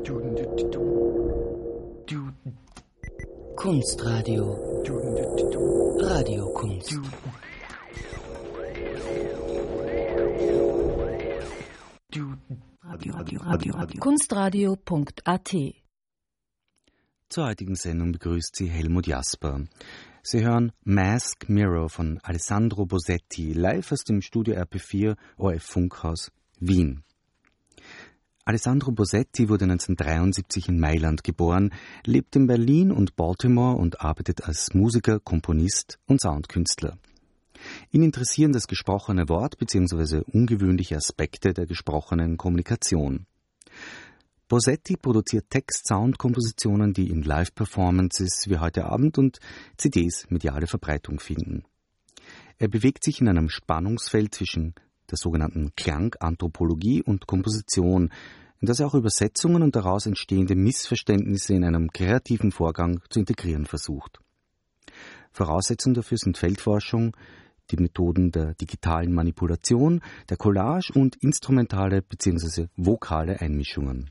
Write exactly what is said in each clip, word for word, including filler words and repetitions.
Kunstradio. Radiokunst. Radio, Radio, Radio, Radio. Kunstradio punkt a t. Zur heutigen Sendung begrüßt Sie Helmut Jasper. Sie hören Mask Mirror von Alessandro Bosetti, live aus dem Studio R P vier O R F Funkhaus Wien. Alessandro Bosetti wurde neunzehnhundertdreiundsiebzig in Mailand geboren, lebt in Berlin und Baltimore und arbeitet als Musiker, Komponist und Soundkünstler. Ihn interessieren das gesprochene Wort bzw. ungewöhnliche Aspekte der gesprochenen Kommunikation. Bosetti produziert Text-Sound-Kompositionen, die in Live-Performances wie heute Abend und C Ds mediale Verbreitung finden. Er bewegt sich in einem Spannungsfeld zwischen der sogenannten Klanganthropologie und Komposition, in das er auch Übersetzungen und daraus entstehende Missverständnisse in einem kreativen Vorgang zu integrieren versucht. Voraussetzung dafür sind Feldforschung, die Methoden der digitalen Manipulation, der Collage und instrumentale bzw. vokale Einmischungen.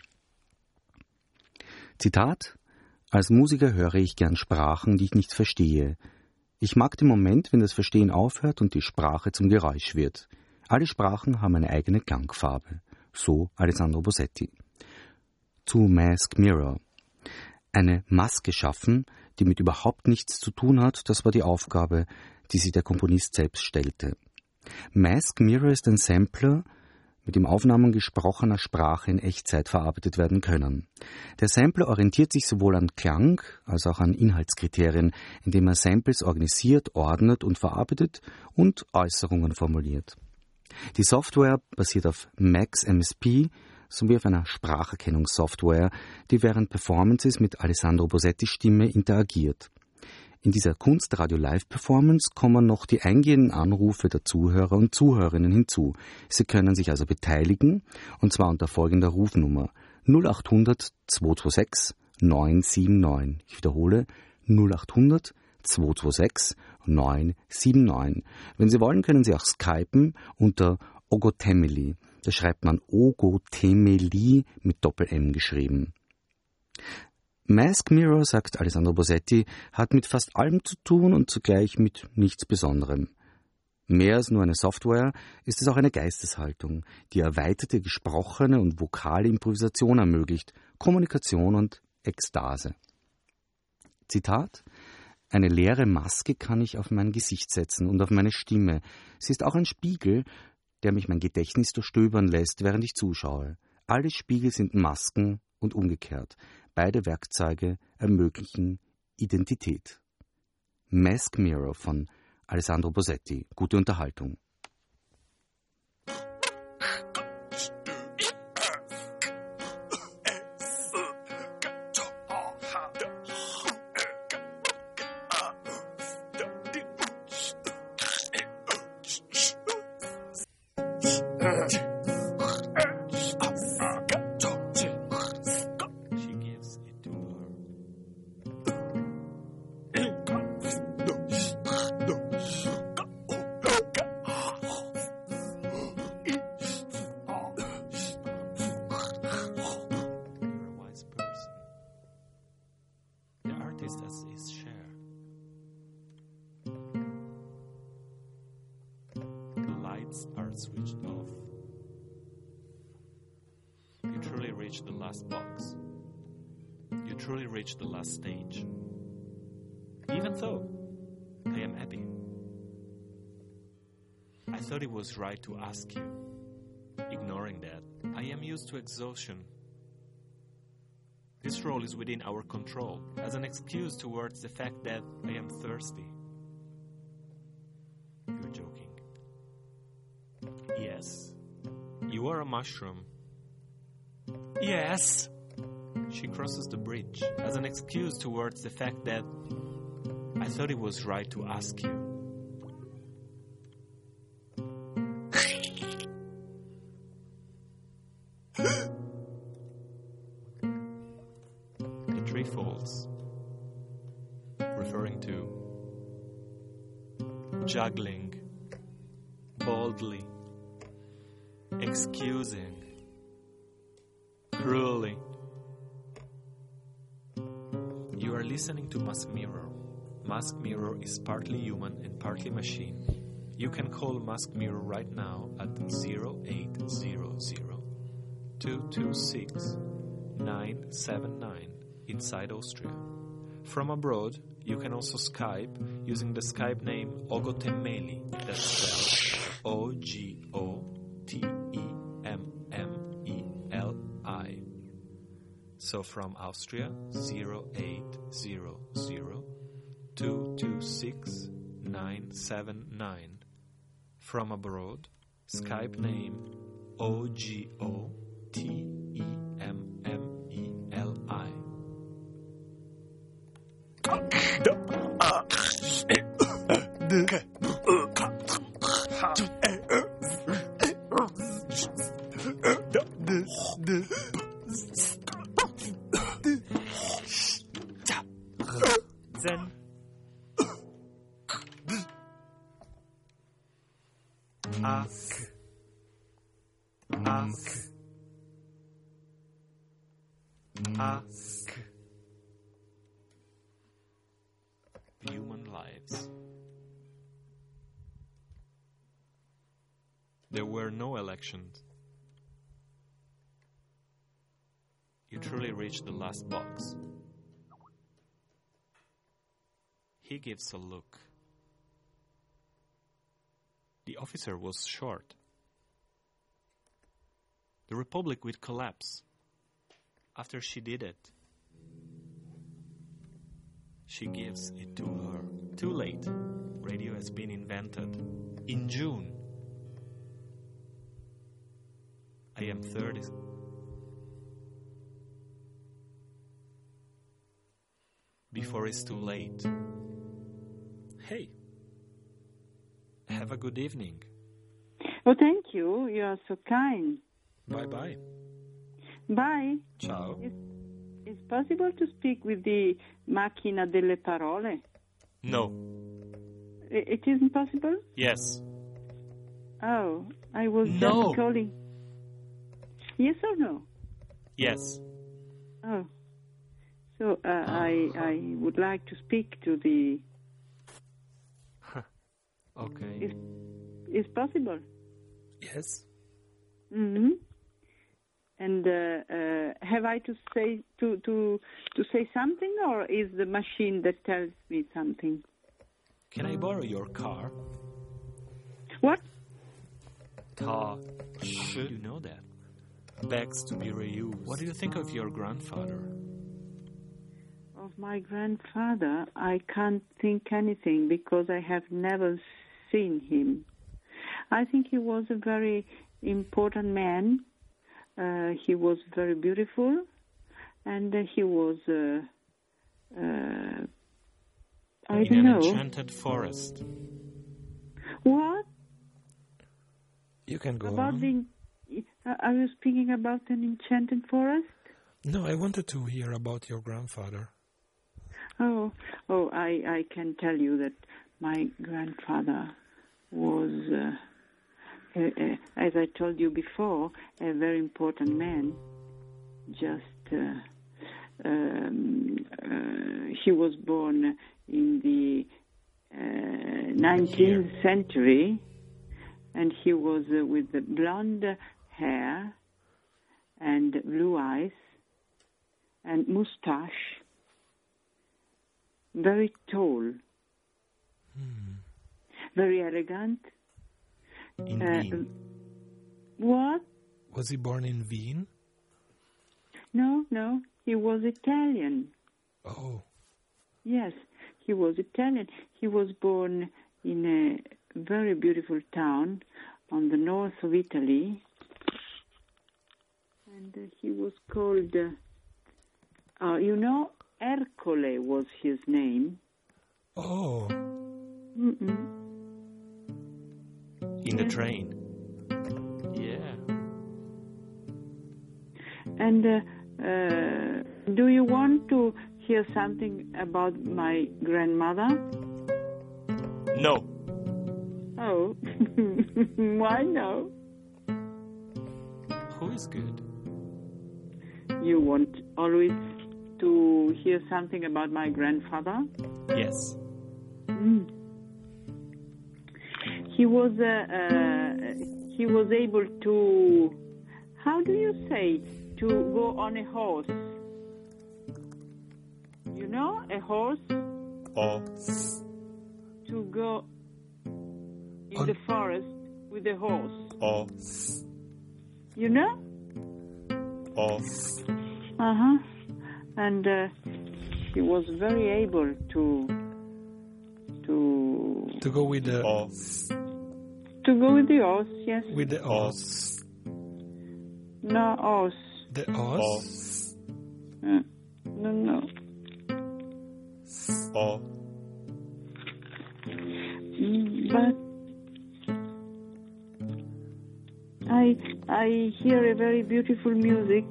Zitat: Als Musiker höre ich gern Sprachen, die ich nicht verstehe. Ich mag den Moment, wenn das Verstehen aufhört und die Sprache zum Geräusch wird. Alle Sprachen haben eine eigene Klangfarbe. So Alessandro Bosetti. Zu Mask Mirror. Eine Maske schaffen, die mit überhaupt nichts zu tun hat, das war die Aufgabe, die sich der Komponist selbst stellte. Mask Mirror ist ein Sampler, mit dem Aufnahmen gesprochener Sprache in Echtzeit verarbeitet werden können. Der Sampler orientiert sich sowohl an Klang als auch an Inhaltskriterien, indem er Samples organisiert, ordnet und verarbeitet und Äußerungen formuliert. Die Software basiert auf Max M S P sowie auf einer Spracherkennungssoftware, die während Performances mit Alessandro Bosettis Stimme interagiert. In dieser Kunstradio-Live-Performance kommen noch die eingehenden Anrufe der Zuhörer und Zuhörerinnen hinzu. Sie können sich also beteiligen, und zwar unter folgender Rufnummer null acht hundert zweihundertsechsundzwanzig neun sieben neun. Ich wiederhole null acht hundert zweihundertsechsundzwanzig neun sieben neun. Wenn Sie wollen, können Sie auch skypen unter Ogotemeli. Da schreibt man Ogotemeli mit Doppel-M geschrieben. Mask Mirror, sagt Alessandro Bosetti, hat mit fast allem zu tun und zugleich mit nichts Besonderem. Mehr als nur eine Software ist es auch eine Geisteshaltung, die erweiterte gesprochene und vokale Improvisation ermöglicht, Kommunikation und Ekstase. Zitat: Eine leere Maske kann ich auf mein Gesicht setzen und auf meine Stimme. Sie ist auch ein Spiegel, der mich mein Gedächtnis durchstöbern lässt, während ich zuschaue. Alle Spiegel sind Masken und umgekehrt. Beide Werkzeuge ermöglichen Identität. Mask Mirror von Alessandro Bosetti. Gute Unterhaltung. Switched off. You truly reached the last box. You truly reached the last stage. Even though I am happy. I thought it was right to ask you. Ignoring that, I am used to exhaustion. This role is within our control, as an excuse towards the fact that I am thirsty. You're joking. Yes, you are a mushroom. Yes. She crosses the bridge as an excuse towards the fact that I thought it was right to ask you. The tree falls, referring to juggling boldly, excusing, cruelly, listening to Mask Mirror. Mask Mirror is partly human and partly machine. You can call Mask Mirror right now at zero eight zero zero, two two six, nine seven nine inside Austria. From abroad, you can also Skype using the Skype name Ogotemeli, that's spelled O G O T E M M E L I. So from Austria, zero eight zero zero, two two six, nine seven nine. From abroad, Skype name O G O T E M M E L I. Zen. Ask. Ask. Ask. Human lives. There were no elections. You truly reached the last box. He gives a look. The officer was short. The Republic would collapse. After she did it, she gives it to her. Too late. Radio has been invented. In June. I am thirty. Before it's too late. Hey. Have a good evening. Oh, thank you. You are so kind. Bye-bye. Bye. Ciao. Is it possible to speak with the macchina delle parole? No. I- It isn't possible? Yes. Oh, I was No. just calling. Yes or no? Yes. Oh. So uh, I I would like to speak to the... Okay. Is, is possible? Yes. Mm-hmm. And uh, uh, have I to say to, to to say something, or is the machine that tells me something? Can I borrow your car? What? Car. Should you know that? Begs to be reused. What do you think of your grandfather? Of my grandfather, I can't think anything because I have never seen him. I think he was a very important man. Uh, he was very beautiful, and uh, he was, uh, uh, I In don't an know. enchanted forest. What? You can go About on. the... Uh, are you speaking about an enchanted forest? No, I wanted to hear about your grandfather. Oh, oh! I, I can tell you that my grandfather was, uh, uh, uh, as I told you before, a very important man. Just, uh, um, uh, he was born in the uh, nineteenth century, and he was uh, with the blonde hair and blue eyes and mustache. Very tall, Hmm. very elegant. In Uh, Wien. what? Was he born in Wien? No, no, he was Italian. Oh, Yes, he was Italian. He was born in a very beautiful town on the north of Italy. And uh, he was called, uh, uh, you know, Ercole was his name. oh, Mm-mm. In the train. Yeah. And uh, uh, do you want to hear something about my grandmother? No. Oh, why no? Who is good? You want always to hear something about my grandfather? Yes. Mm. He was uh, uh, he was able to, how do you say, to go on a horse. You know, a horse? Horse. To go in On- the forest with a horse. Horse. You know? Horse. Uh-huh. And uh, he was very able to to To go with the Horse. to go with the horse, yes. with the horse. No horse. The horse. Horse. Uh, no, no. Horse. But I I hear a very beautiful music.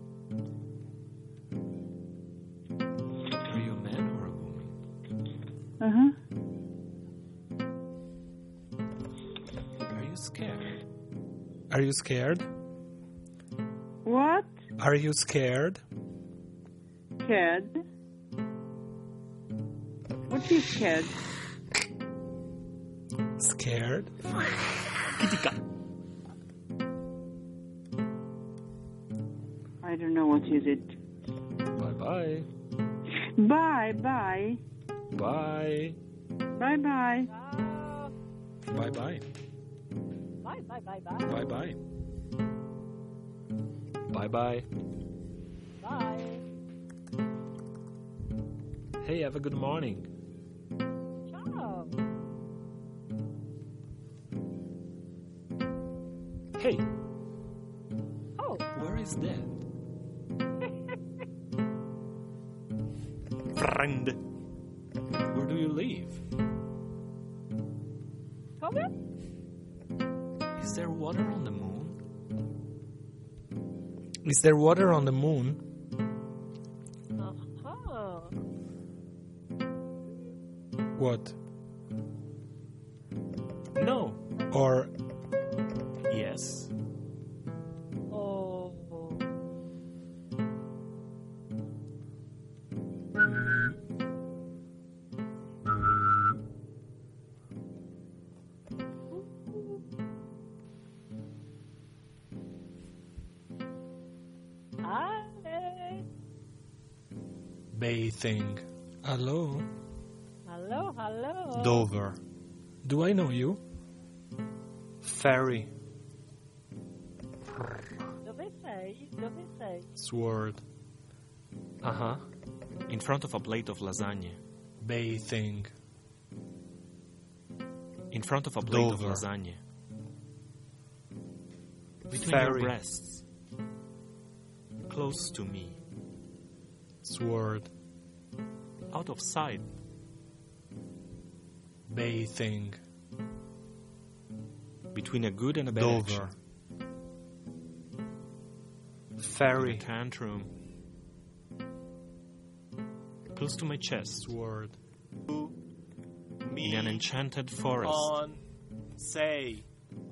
Are you a man or a woman? Uh-huh. Are you scared? Are you scared? What? Are you scared? Scared? What is scared? Scared? I don't know what is it. Bye-bye. Bye, bye. Bye. Bye, bye. Bye-bye. Bye, bye, bye, bye. Bye-bye. Bye-bye. Bye. Hey, have a good morning. Ciao. Hey, Oh, where is Dad? Friend. Where do you live? come in. Is there water on the moon? Is there water on the moon? Uh-huh. What? No. Or Yes. Oh. Ale. Bathing. hello? Hello, hello. Dover. Do I know you? Ferry. Dove sei? Dove sei? Sword. Uh-huh. In front of a plate of lasagna. Bathing. In front of a plate Dover. of lasagna. Between Ferry. your breasts. Close to me. Sword. Out of sight. Bathing. Between a good and a bad Dover. action. Ferry. In a tantrum. Close to my chest. Sword. In an enchanted forest. On. Say.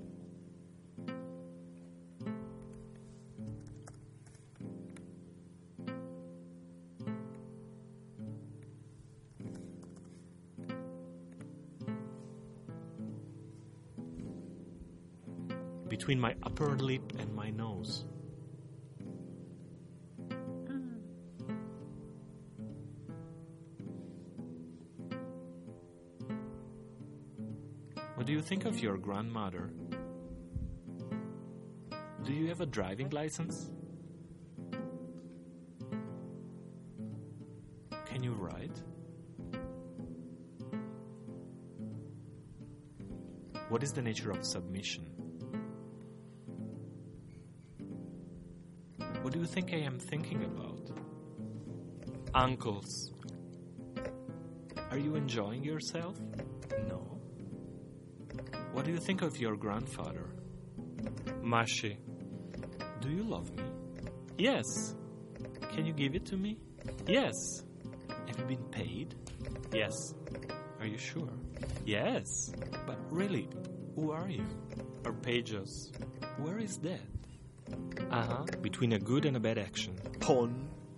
Between my upper lip and my nose. What do you think of your grandmother? Do you have a driving license? Can you ride? What is the nature of submission? What do you think I am thinking about? Uncles. Are you enjoying yourself? No. What do you think of your grandfather? Mashi. Do you love me? Yes. Can you give it to me? Yes. Have you been paid? Yes. Are you sure? Yes. But really, who are you? Arpeggios. Where is that? Uh-huh. Between a good and a bad action. Pon.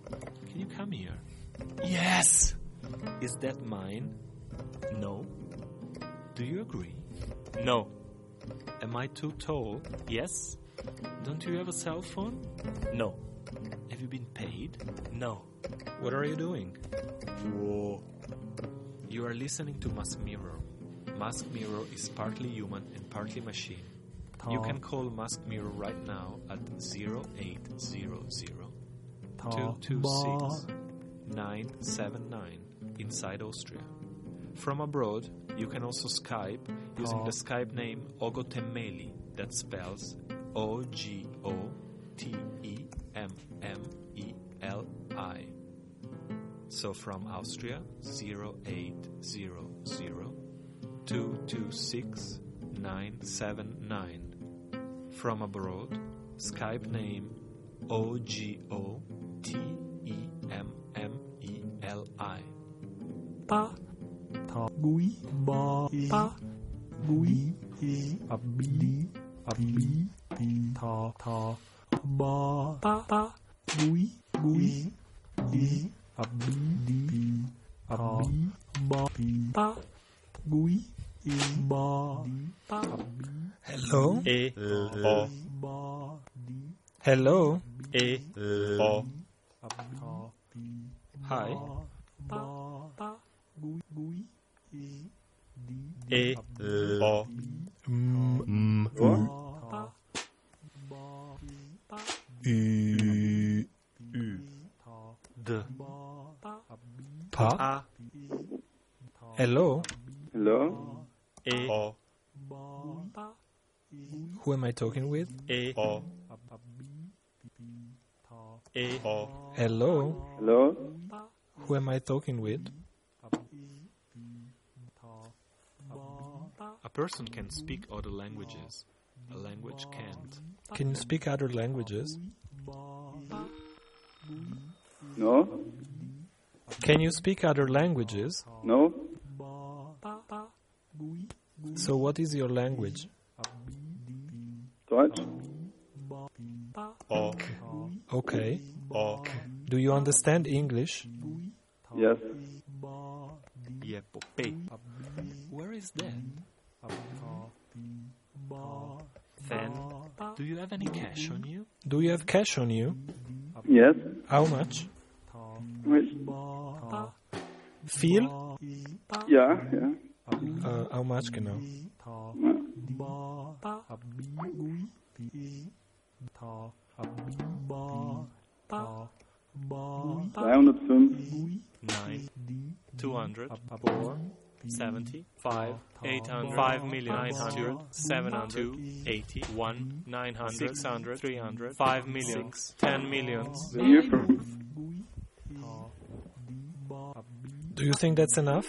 Can you come here? Yes. Is that mine? No. Do you agree? No. Am I too tall? Yes. Don't you have a cell phone? No. Have you been paid? No. What are you doing? Whoa. You are listening to Mask Mirror. Mask Mirror is partly human and partly machine. You can call Mask Mirror right now at zero eight zero zero, two two six, nine seven nine inside Austria. From abroad, you can also Skype using the Skype name Ogotemeli, that spells O G O T E M M E L I. So from Austria, zero eight zero zero, two two six, nine seven nine. From abroad, Skype name O G O T E M M E L I. Pa. Ta. Gui. Ba. Pa. Gui. E. Abi. Abi. Ta. Ta. Ba. Pa. Pa. Gui. Gui. E. Abi. Di. Abi. Ba. Pa. Gui. E. Ba. Pa. Hello. E. O. Hello. E. O. Hi. E. O. Mm. Mm. Ü. U. D. Pa. A. Hello. Hello? E. O. Who am I talking with? E. O. E. O. Hello. Hello? Who am I talking with? A person can speak other languages. A language can't. Can you speak other languages? No? Can you speak other languages? No? So what is your language? Deutsch? O. Okay. O. Do you understand English? Yes. Yepope. Where is that? Then, do you have any cash on you? Do you have cash on you? Yes? How much? Wait. Viel? Ja, ja. Uh, how much genau? zweihundertfünf. Nine. Two hundred. Four. Seventy. Five. Eight hundred. Five million. Nine hundred. Seven hundred. Two. Eighty. One. Nine hundred. Six hundred. Three hundred. Five million. Six. Ten millions. Where are you from? Do you think that's enough?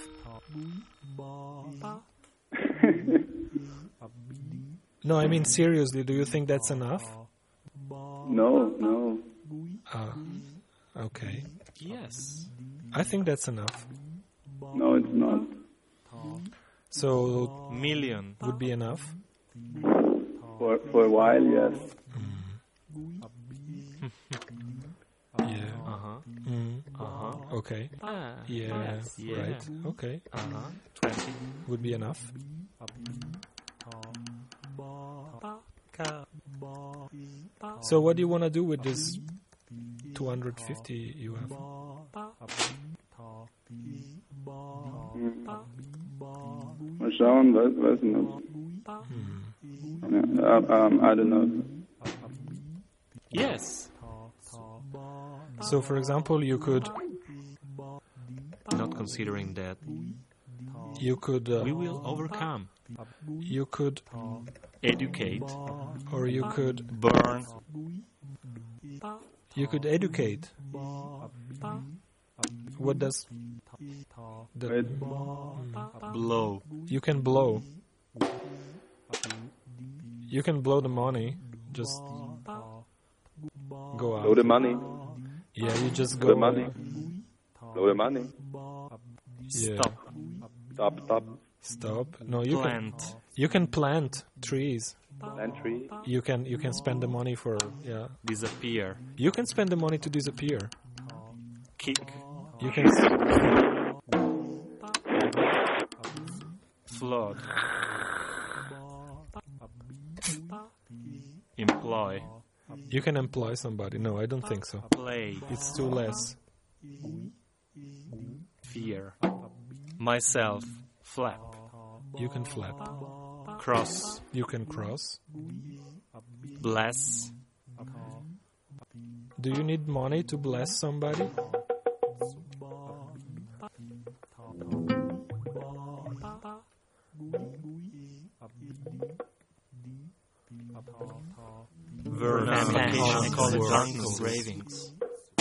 No, I mean seriously, do you think that's enough? No, no. Ah, okay. Yes. I think that's enough. No, it's not. So, Million. would be enough? For, for a while, yes. Yeah. Uh-huh. Mm. Uh-huh. Okay. Ah. Yeah, Yes. Yeah. right. Okay. Uh-huh. Twenty. Would be enough. So what do you want to do with this two hundred fifty you have? Mal schauen, weiß, weiß ich nicht. Ja, um, I don't know. Yes. So for example, you could Not considering that, you could uh, we will overcome. you could Educate. or you could Burn. you could educate. What does the, Wait. Blow. you can blow. You can blow the money. Just go out. Blow the money. Yeah, you just go. Blow the money. Blow the money. Yeah. Stop. Stop, stop. Stop. No, you Plant. can. You can plant trees. Plant tree. You can. You can spend the money for. Yeah. Disappear. You can spend the money to disappear. Kick. You can s- Flood. Employ. you can employ somebody. No, I don't think so. Play. It's too less. Fear. Myself. Flap. You can flap. Cross. You can cross. Bless. Do you need money to bless somebody? Verb. Application. Call it darkness. Ravings.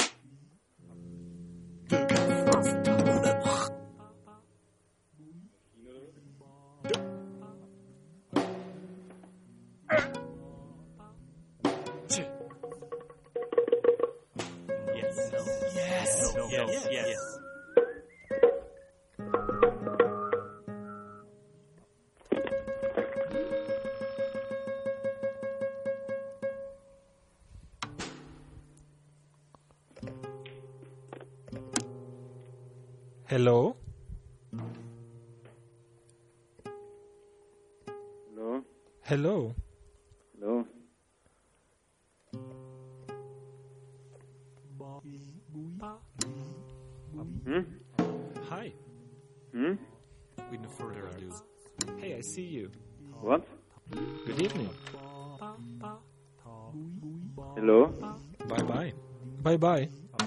Yes. Yes. Yes. Yes. Hello? Hello? Hello? Hello? Hmm? Hi. Hmm? With no further ado. Hey, I see you. What? Good evening. Hello? Bye bye. Bye bye.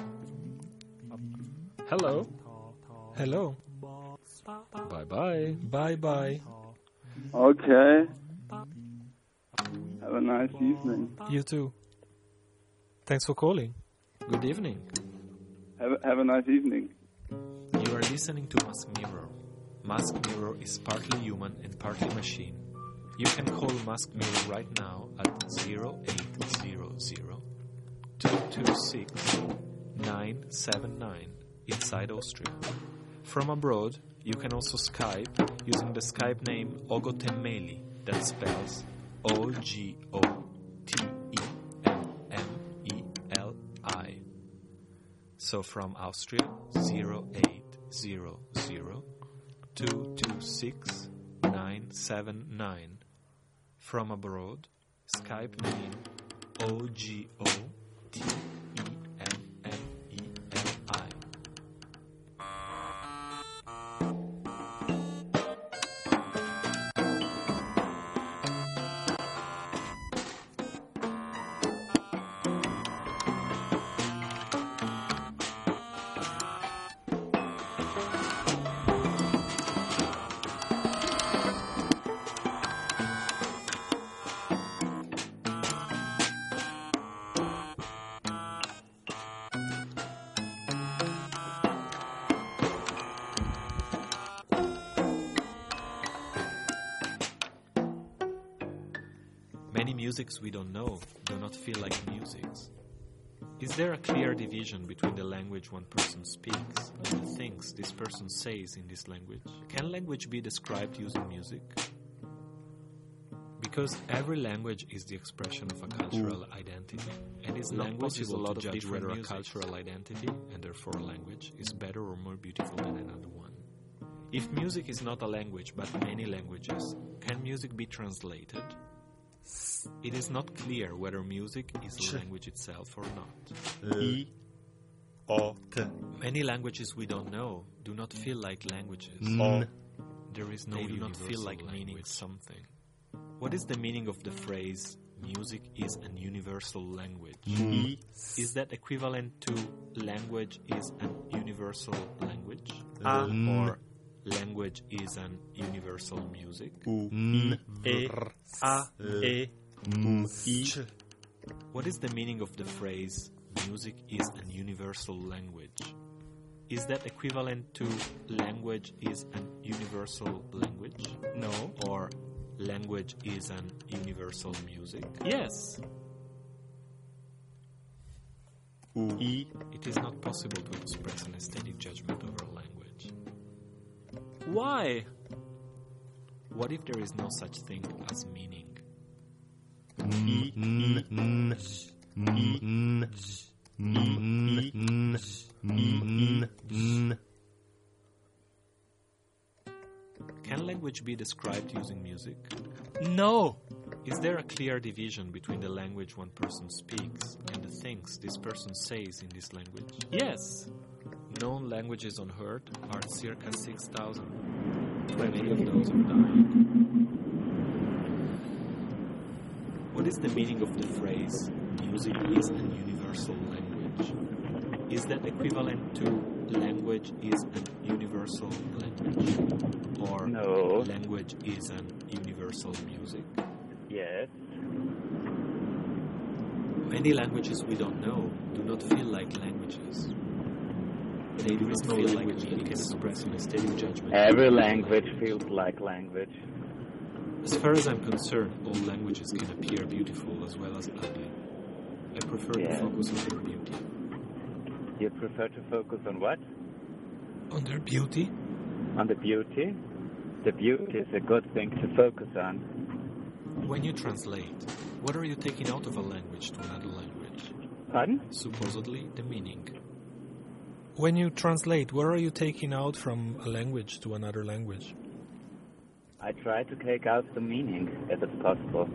Hello. Hello? Bye bye. Bye bye. Okay. Have a nice evening. You too. Thanks for calling. Good evening. Have a, have a nice evening. You are listening to Mask Mirror. Mask Mirror is partly human and partly machine. You can call Mask Mirror right now at zero eight zero zero, two two six, nine seven nine inside Austria. From abroad, you can also Skype using the Skype name Ogotemeli, that spells O G O T E M M E L I. So from Austria, zero eight zero zero, two two six, nine seven nine. From abroad, Skype name O G O T E M M E L I. Many musics we don't know do not feel like musics. Is there a clear division between the language one person speaks and the things this person says in this language? Can language be described using music? Because every language is the expression of a cultural identity, and it's not possible to judge whether a cultural identity, and therefore a language, is better or more beautiful than another one. If music is not a language but many languages, can music be translated? It is not clear whether music is a language itself or not. I, O, T. Many languages we don't know do not feel like languages. N. There is no they do not feel like language. Meaning something. What is the meaning of the phrase music is an universal language? I. Is that equivalent to language is an universal language? A. Or language is an universal music? U. N. E. A. E. M. I. What is the meaning of the phrase music is an universal language? Is that equivalent to language is an universal language? No. Or language is an universal music? Yes. U. I. It is not possible to express an aesthetic judgment over a language. Why? What if there is no such thing as meaning? I. N. N. I. N. I. N. N, N. Can language be described using music? No. Is there a clear division between the language one person speaks and the things this person says in this language? Yes. Known languages on Earth are circa six thousand. Many of those have died. What is the meaning of the phrase, music is an universal language? Is that equivalent to language is an universal language? Or no. language is an universal music? Yes. Many languages we don't know do not feel like languages. They do not feel like we can express an aesthetic judgment. Every language feels like language. As far as I'm concerned, all languages can appear beautiful as well as ugly. I prefer Yeah. to focus on their beauty. You prefer to focus on what? On their beauty? On the beauty? The beauty is a good thing to focus on. When you translate, what are you taking out of a language to another language? Pardon? Supposedly, the meaning. When you translate, what are you taking out from a language to another language? I try to take out the meaning, if it's possible.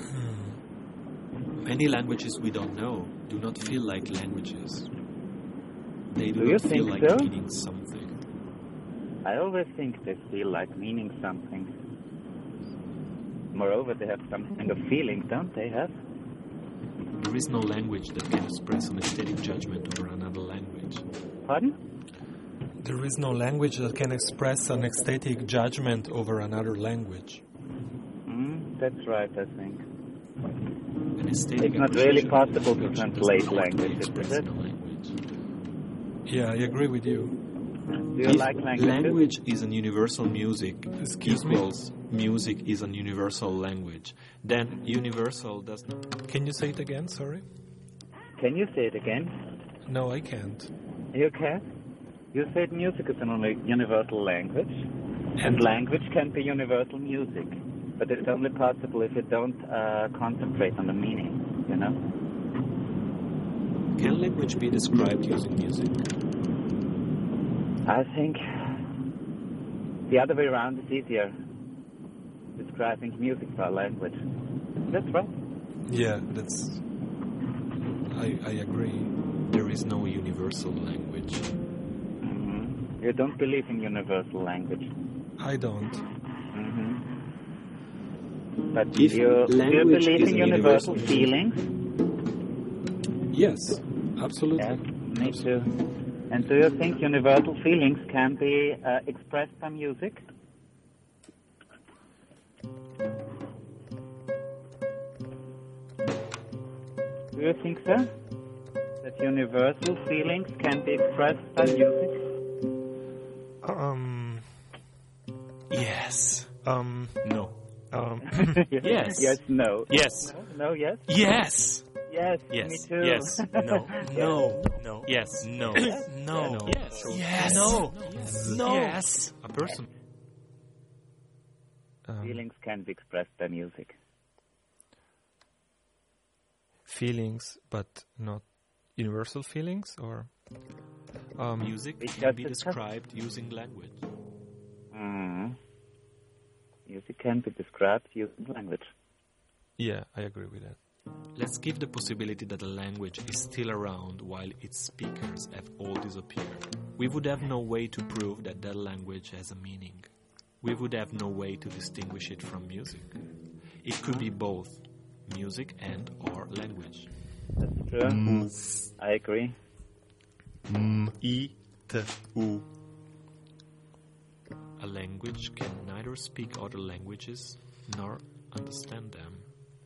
Many languages we don't know do not feel like languages. They do, Do you not feel think like so? meaning something. I always think they feel like meaning something. Moreover, they have some kind of feeling, don't they have? There is no language that can express an aesthetic judgment over another language. Pardon? There is no language that can express an aesthetic judgment over another language. Mm, that's right, I think. An aesthetic It's not really appreciation possible to does not translate have to be languages, expressed is it? in a language. Yeah, I agree with you. Do you If like languages? language is an universal music Excuse me? equals music is an universal language, then universal does not. Can you say it again? Sorry. Can you say it again? No, I can't. You can? You said music is an only universal language, and language can be universal music, but it's only possible if you don't uh, concentrate on the meaning, you know? Can language be described using music? I think the other way around is easier, describing music by language. That's right. Yeah, that's. I I agree. There is no universal language. Mm-hmm. You don't believe in universal language. I don't. Mm-hmm. But If you, do you language believe is in a universal universal feelings? Yes, absolutely. Yes, me too. And do you think universal feelings can be uh, expressed by music? Do you think so? That universal feelings can be expressed by music? Um. Yes. Um. No. Um. Yes. Yes, no. Yes. No, no, yes? Yes. Yes, Yes. me too. Yes. No. No. No. Yes. No. No. Yes. Yes. No. No. Yes. A person. Um, Feelings can be expressed by music. feelings, but not universal feelings, or um, Music It's can just be a described using language. Mm. Music can be described using language. Yeah, I agree with that. Let's give the possibility that a language is still around while its speakers have all disappeared. We would have no way to prove that that language has a meaning. We would have no way to distinguish it from music. It could be both music and or language. That's true. M, I agree. M, I, T, U. A language can neither speak other languages nor understand them.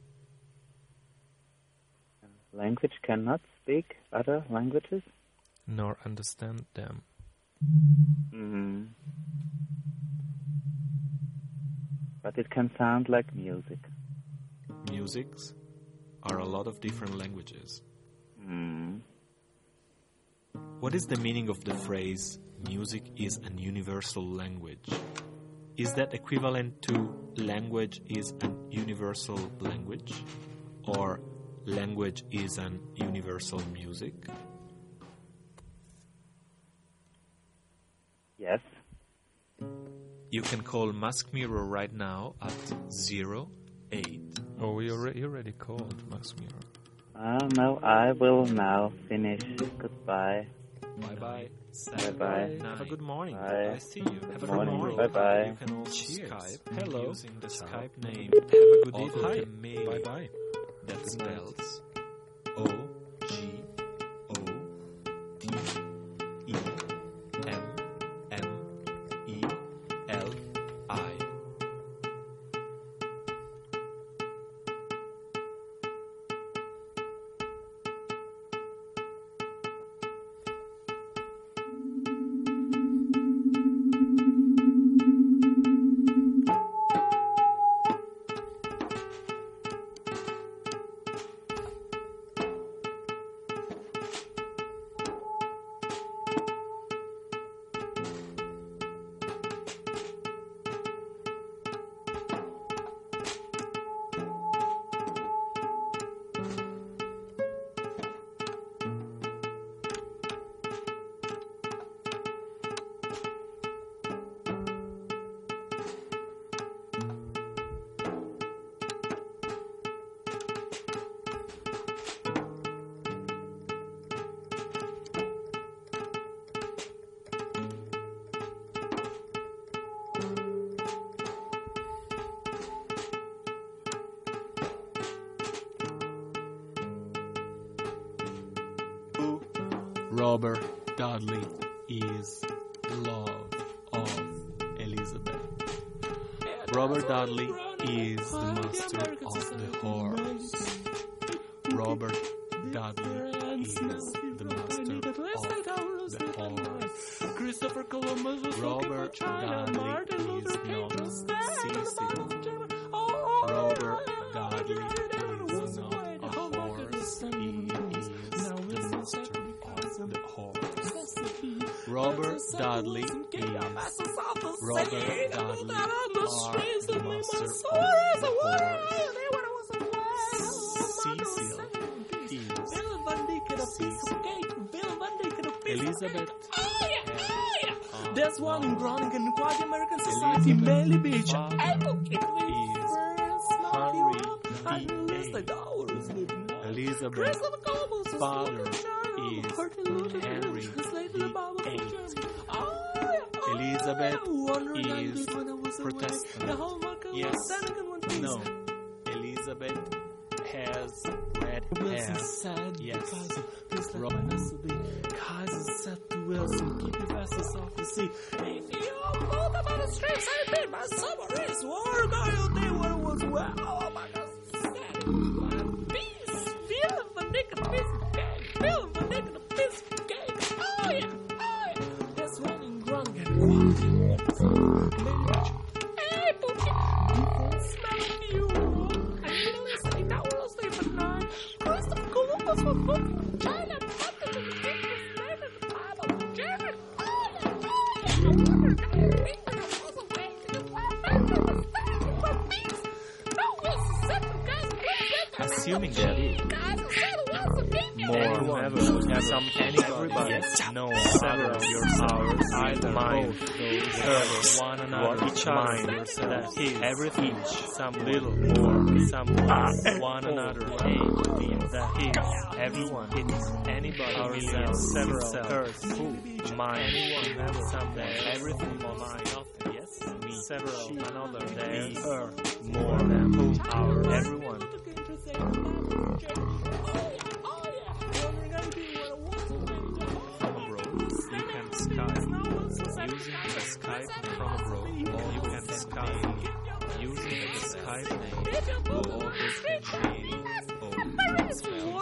Language cannot speak other languages? Nor understand them. Mm-hmm. But it can sound like music. Musics are a lot of different languages. Mm. What is the meaning of the phrase, music is an universal language? Is that equivalent to language is an universal language? Or language is an universal music? Yes. You can call Musk Mirror right now at zero eight. Oh, we already, you already called Musk Mirror. Uh, no, I will now finish. Goodbye. Bye-bye. Bye-bye. Have a good morning. Bye. I see you. Have a Morning. good morning. Bye-bye. You can also Cheers. Skype Hello. using the Ciao. Skype name. Have a good Also evening. hi. Mail Bye-bye. that spells O G O T E M M E L I. Robert Dudley is love of Elizabeth. Robert Dudley is the master of the horse. Robert Dudley is the master of the horse. Christopher Columbus was Robert Dudley is not Cecil. Oh, Robert Dudley is not a horse. He is the master of the horse. Robert Dudley is Robert Dudley are the master of the horse. Cecil is Cecil. Elizabeth. There's one in Groningen, Quad American Society, Melly Beach. Elizabeth's father is Henry the Eighth. Elizabeth is Protestant. Yes. No. Elizabeth has red hair. Yes. Robert. Kaiser said to Wilson, keep your vessels off the sea. If you move about the streets, I bet my submarines were going there when it was well. Oh my God. Peace. Feel the nigga piece of cake. Feel the nigga piece of cake. Oh yeah. Oh yeah. There's one in Groningen. Hey, Pookie. Smelling you. I need to listen. That was the for nine. Christopher Columbus was looking. China. Assuming that more than ever have some anybody yes. know several your hours either mind serve one another each other yourself his everything some little more some one another hey that his everyone his anybody ourselves several earth who mind anyone ever someday everything or mine nothing yes me several another there earth more than who our everyone. Using the Skype from abroad, or you can Skype using the Skype name, or also can be or spelled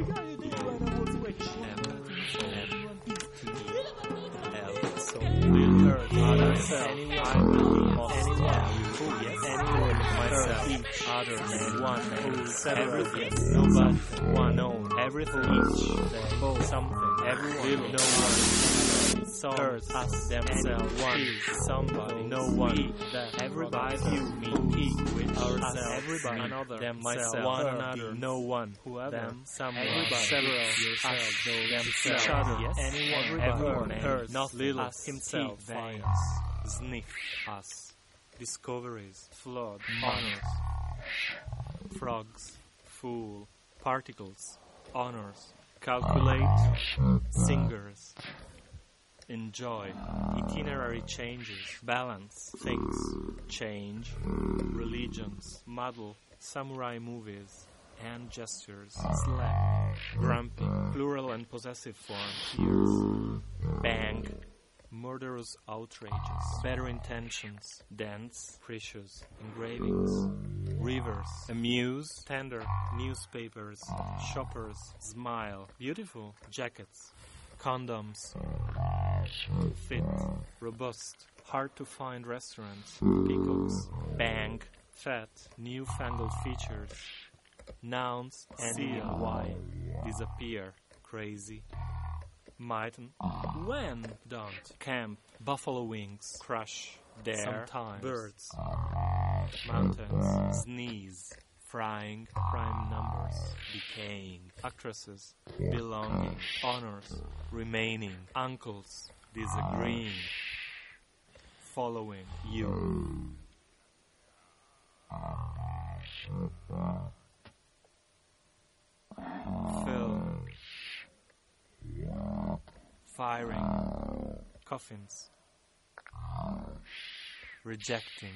L. So we'll hurt others, anyone, or anyone, who, yes, anyone, myself, each other, and one, who, several, yes, nobody, one, known, everything, each, both, something, everyone, no one. some, us, themselves, one, somebody, no one, that, everybody, you, me, he, which, ourselves, everybody, another, themselves, one another, no one, whoever, them, someone, everybody, several, yourself, themselves, each other, yes, anyone, everyone, earth, not little, us, himself, veins, sniff, us, discoveries, flood, honors, frogs, fool, particles, honors, calculate, singers, enjoy, itinerary changes, balance, things, change, religions, muddle, samurai movies, hand gestures, slack, grumpy, plural and possessive form, tears, bang, murderous outrages, better intentions, dance, precious, engravings, rivers, amuse, tender, newspapers, shoppers, smile, beautiful, jackets, condoms, fit, robust, hard to find restaurants, peacocks, bang, fat, newfangled features, nouns, and why, disappear, crazy, mightn't, when, don't, camp, buffalo wings, crush, dare, sometimes, birds, mountains, sneeze, frying, prime numbers, decaying, actresses, belonging, honors, remaining, uncles, disagreeing, following, you. Film, firing, coffins, rejecting,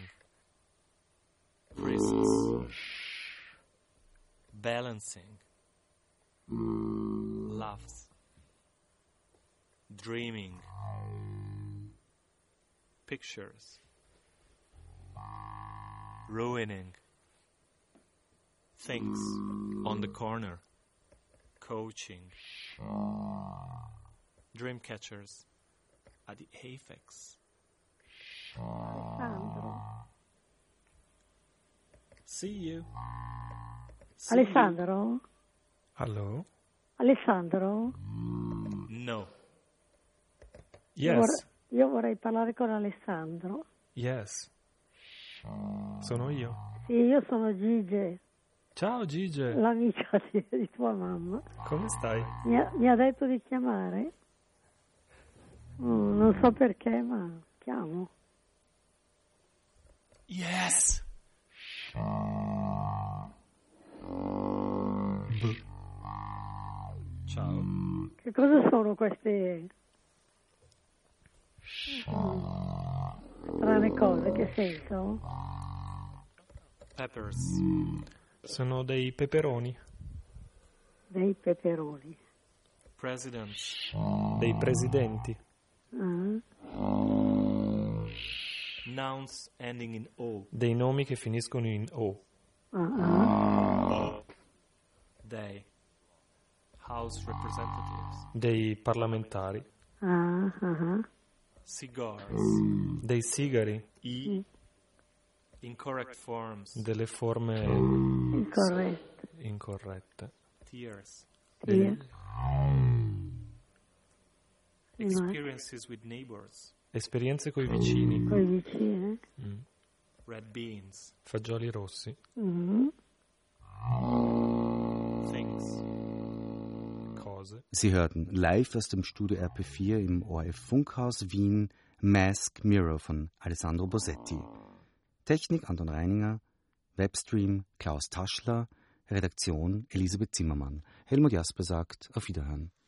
prisons, balancing, laughs, dreaming, pictures, ruining, things, on the corner, coaching, dream catchers, at the Apex. Alessandro. See you. See Alessandro? you. Hello? Alessandro? No. Yes. Io vorrei, io vorrei parlare con Alessandro. Yes. Sono io. Sì, io sono Gigi. Ciao Gigi. L'amica di, di tua mamma. Come stai? Mi ha, mi ha detto di chiamare. Mm, non so perché, ma chiamo. Yes. B. Ciao. Che cosa sono queste strane cose? Che senso? Peppers. Sono dei peperoni. Dei peperoni. Presidents. Dei presidenti. Ah. Nouns ending in O. Dei nomi che finiscono in O. Uh-uh. They. House representatives. Dei parlamentari. Ah, uh-huh. Cigars. Dei sigari. I. Mm. Incorrect forms. Delle forme incorrette. incorrette. Tears. Tears. Experiences with neighbors. Esperienze coi vicini. Coi vicini. Mm. Red beans. Fagioli rossi. Mm-hmm. Things. Cose. Sie hörten live aus dem Studio R P vier im O R F Funkhaus Wien Mask Mirror von Alessandro Bosetti. Technik Anton Reininger, Webstream Klaus Taschler, Redaktion Elisabeth Zimmermann. Helmut Jasper sagt auf Wiederhören.